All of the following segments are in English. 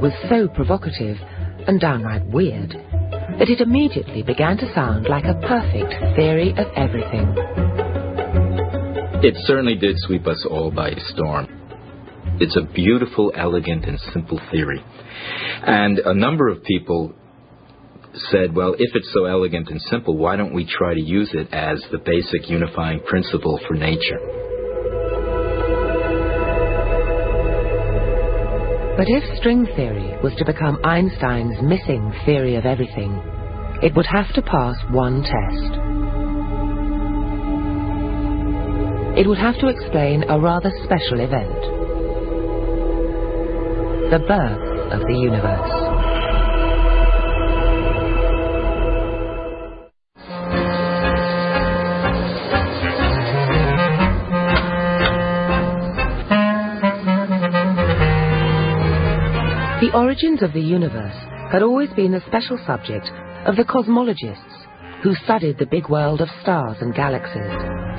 was so provocative and downright weird that it immediately began to sound like a perfect theory of everything. It certainly did sweep us all by storm. It's a beautiful, elegant, and simple theory. And a number of people said, well, if it's so elegant and simple, why don't we try to use it as the basic unifying principle for nature? But if string theory was to become Einstein's missing theory of everything, it would have to pass one test. It would have to explain a rather special event: the birth of the universe. The origins of the universe had always been the special subject of the cosmologists who studied the big world of stars and galaxies.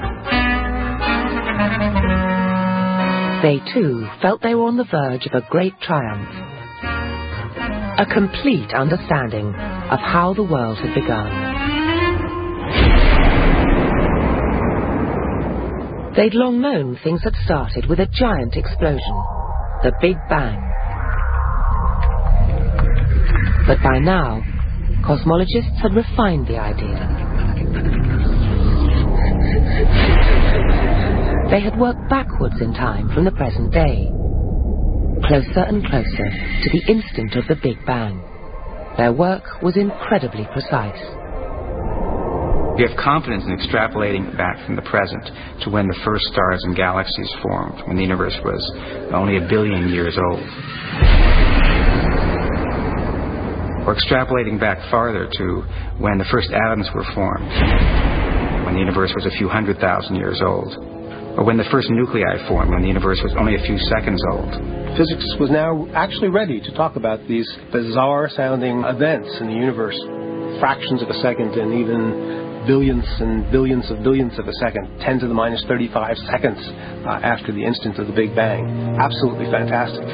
They too felt they were on the verge of a great triumph, a complete understanding of how the world had begun. They'd long known things had started with a giant explosion, the Big Bang. But by now, cosmologists had refined the idea. They had worked backwards in time from the present day, closer and closer to the instant of the Big Bang. Their work was incredibly precise. We have confidence in extrapolating back from the present to when the first stars and galaxies formed, when the universe was only 1 billion years old. Or extrapolating back farther to when the first atoms were formed, when the universe was a few 100,000 years old. Or when the first nuclei formed, when the universe was only a few seconds old. Physics was now actually ready to talk about these bizarre-sounding events in the universe, fractions of a second and even billions and billions of a second, 10 to the minus 35 seconds after the instant of the Big Bang. Absolutely fantastic.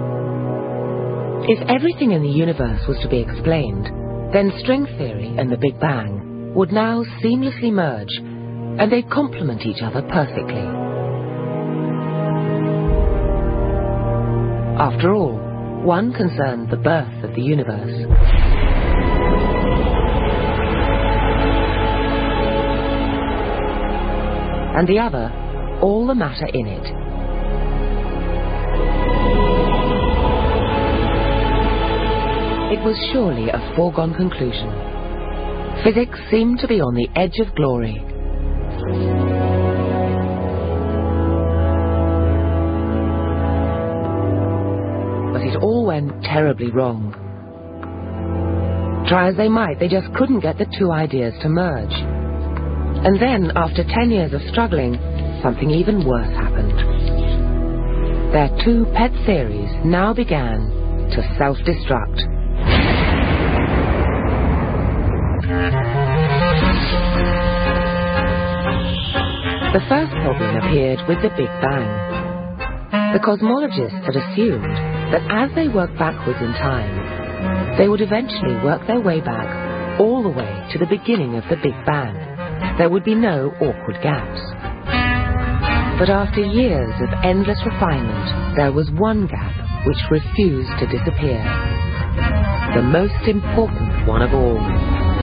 If everything in the universe was to be explained, then string theory and the Big Bang would now seamlessly merge, and they'd complement each other perfectly. After all, one concerned the birth of the universe. And the other, all the matter in it. It was surely a foregone conclusion. Physics seemed to be on the edge of glory. But it all went terribly wrong. Try as they might, they just couldn't get the two ideas to merge. And then, after 10 years of struggling, something even worse happened. Their two pet theories now began to self-destruct. The first problem appeared with the Big Bang. The cosmologists had assumed that as they worked backwards in time, they would eventually work their way back all the way to the beginning of the Big Bang. There would be no awkward gaps. But after years of endless refinement, there was one gap which refused to disappear. The most important one of all.